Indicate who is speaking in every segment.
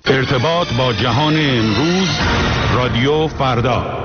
Speaker 1: ارتباط با جهان امروز، رادیو فردا.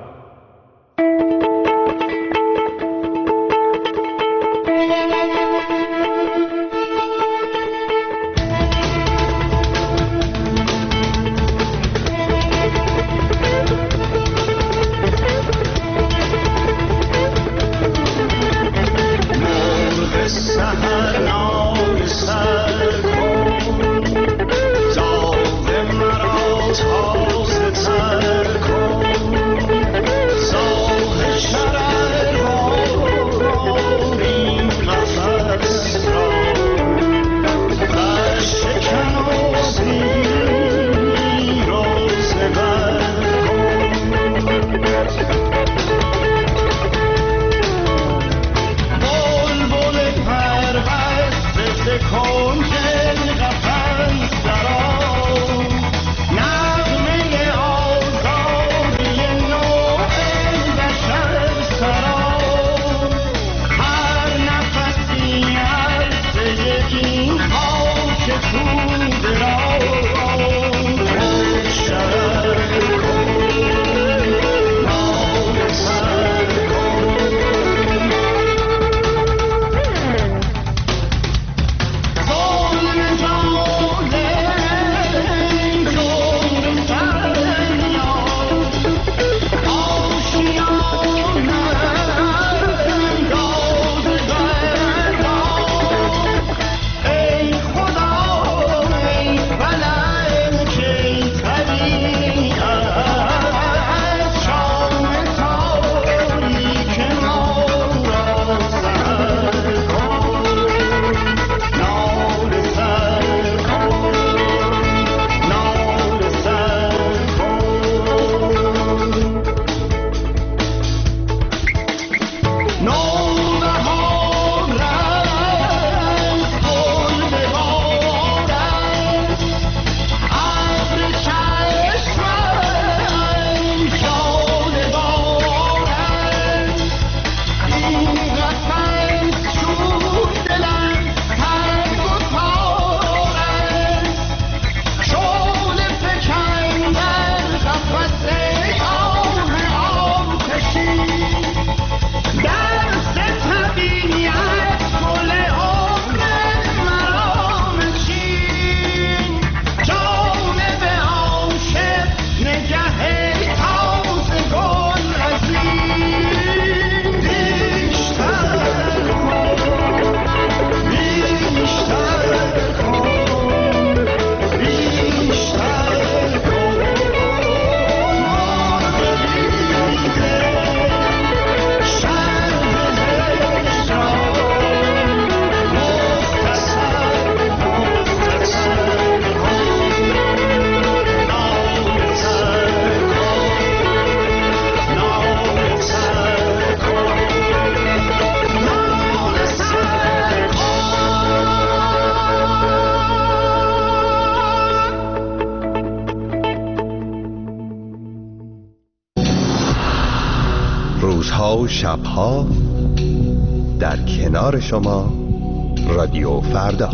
Speaker 2: روزها و شبها در کنار شما، رادیو فردا.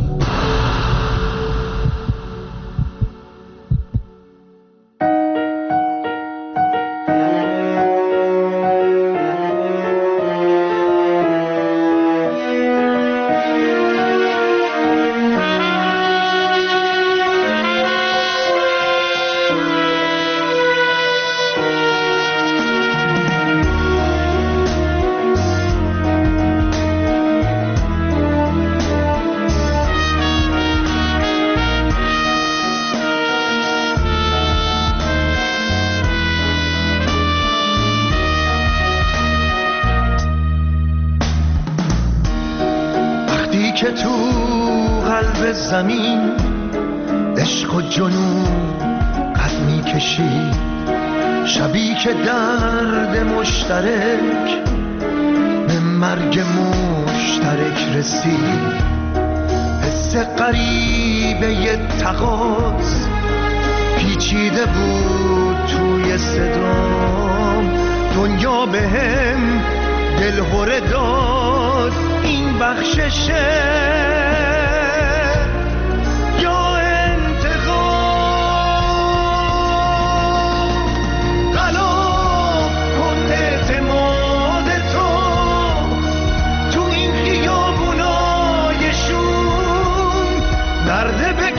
Speaker 3: که تو قلب زمین عشق و جنون قد می‌کشی، شبی که درد مشترک به مرگ مشترک رسید، حس غریبه ی تقاض پیچیده بود توی صدام، دنیا به هم دلهره داد این بخششه یا انتقام.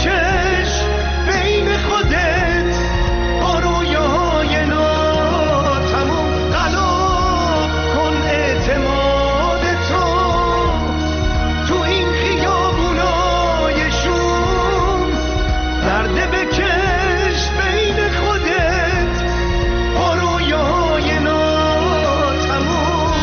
Speaker 3: بکش بین خودت با رویاهای ناتموم. غلاف کن اعتماد تو تو این خیابونای شوم. درد بکش بین خودت با رویاهای ناتموم.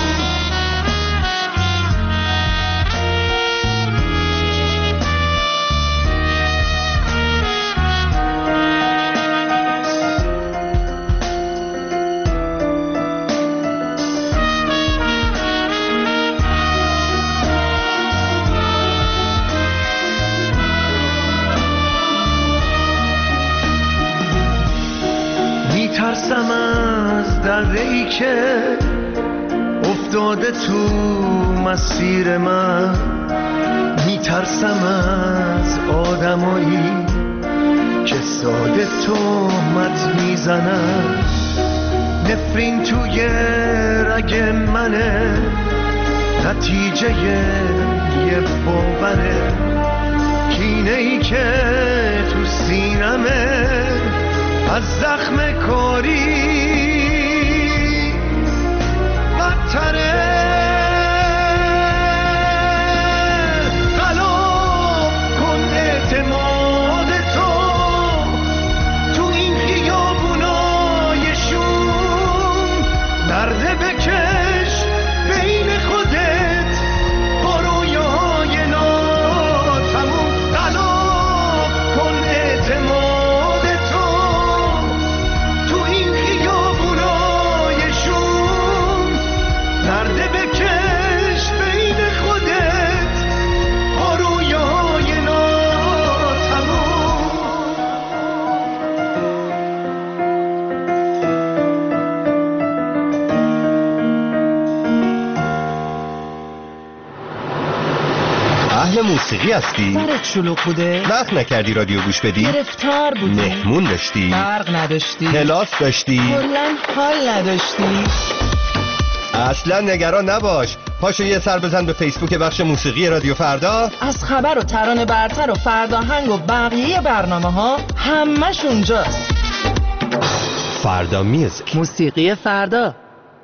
Speaker 3: میترسم از دره‌ای که افتاده تو مسیر من. میترسم از آدمایی که ساده تهمت میزنن. نفرین توی رگ منه، نتیجه یه باوره. کینه‌ای که تو سینمه از زخم کاری بدتره. غلاف کن اعتماد تو تو این خیابونای شوم. درد بکش بین خودت با رویاهای ناتموم. غلاف کن اعتماد تو تو این خیابونای شوم. درد بکش بین خودت با رویاهای ناتموم.
Speaker 2: اهل موسیقی هستی؟
Speaker 4: برات شلوغ بوده؟
Speaker 2: وقت نکردی رادیو گوش بدی؟
Speaker 4: گرفتار بودی؟
Speaker 2: مهمون داشتی؟
Speaker 4: برق نداشتی؟
Speaker 2: کلاس داشتی؟
Speaker 4: کلاً حال نداشتی؟
Speaker 2: اصلا نگران نباش. پاشو یه سر بزن به فیسبوک بخش موسیقی رادیو فردا.
Speaker 4: از خبر و ترانه برتر و فرداهنگ و بقیه برنامه ها همش اونجاست.
Speaker 2: فردا میوزیک،
Speaker 4: موسیقی فردا.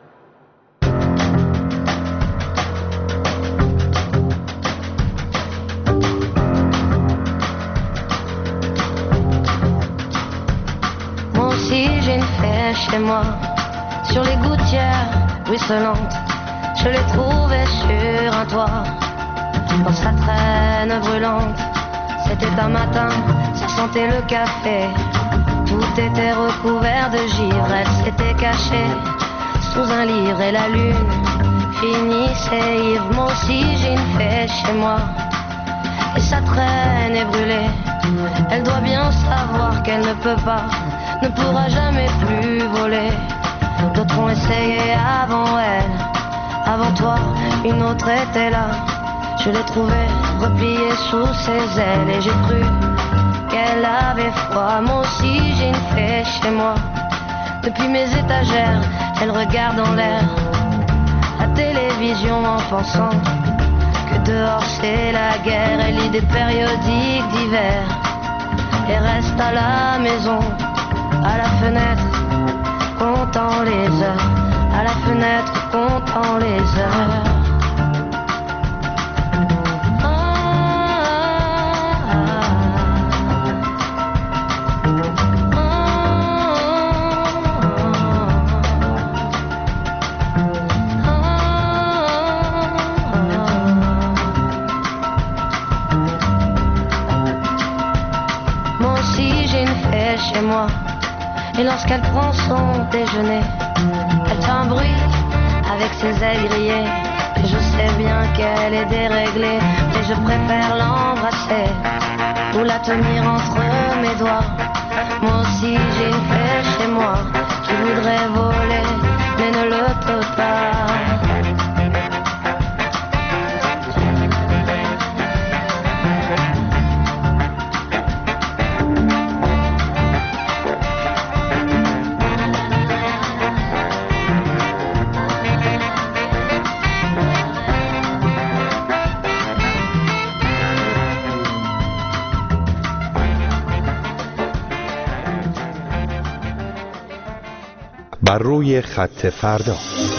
Speaker 5: Moi aussi j'ai une fée chez moi, sur les gouttières ruisselantes. Je l'ai trouvée sur un toit, dans sa traîne brûlante. C'était un matin, ça sentait le café. Tout était recouvert de givre. Elle s'était cachée sous un livre et la lune finissait ivre. Moi aussi j'ai une fée chez moi, et sa traîne est brûlée. Elle doit bien savoir qu'elle ne peut pas, ne pourra jamais plus voler. D'autres ont essayé avant elle, avant toi, une autre était là. Je l'ai trouvée repliée sous ses ailes et j'ai cru qu'elle avait froid. Moi aussi j'ai une fée chez moi. Depuis mes étagères, elle regarde en l'air la télévision en pensant que dehors c'est la guerre. Elle lit des périodiques d'hiver et reste à la maison, à la fenêtre, comptant les heures, à la fenêtre, comptant les heures. Chez moi, et lorsqu'elle prend son déjeuner, elle fait un bruit avec ses ailes grillées. Et je sais bien qu'elle est déréglée, mais je préfère l'embrasser ou la tenir entre mes doigts. Moi aussi j'ai une fée chez moi qui voudrait voler, mais ne le peut pas.
Speaker 2: بر روی خط فردا.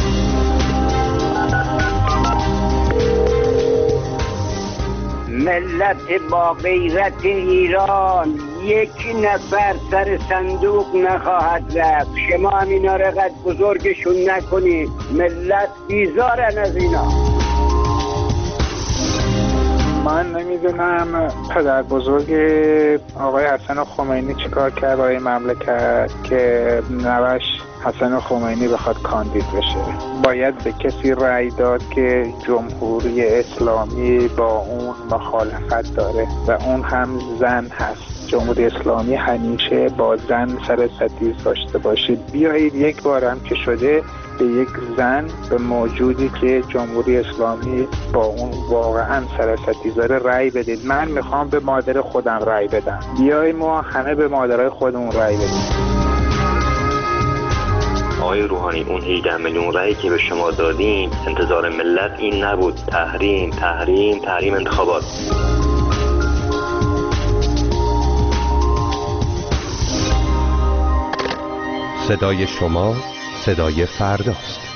Speaker 6: ملت با غیرت ایران یک نفر سر صندوق نخواهد رفت. شما هم اینا رو قد بزرگشون نکنید. ملت بیزارن از اینا.
Speaker 7: من نمیدونم پدر بزرگ آقای حسن خمینی چیکار کرد برای مملکت که نوش حسن خمینی بخواد کاندید بشه. باید به کسی رأی داد که جمهوری اسلامی با اون مخالفت داره و اون هم زن هست. جمهوری اسلامی همیشه با زن سر ستیز داشته باشه. بیایید یک بار هم که شده به یک زن، به موجودی که جمهوری اسلامی با اون واقعا سر ستیز داره رأی بدید. من میخوام به مادر خودم رأی بدم. بیایید ما همه به مادرای خودمون رأی بدیم.
Speaker 8: آقای روحانی، اون 18 میلیون رأیی که به شما دادیم انتظار ملت این نبود. تحریم تحریم تحریم انتخابات.
Speaker 2: صدای شما صدای فرداست.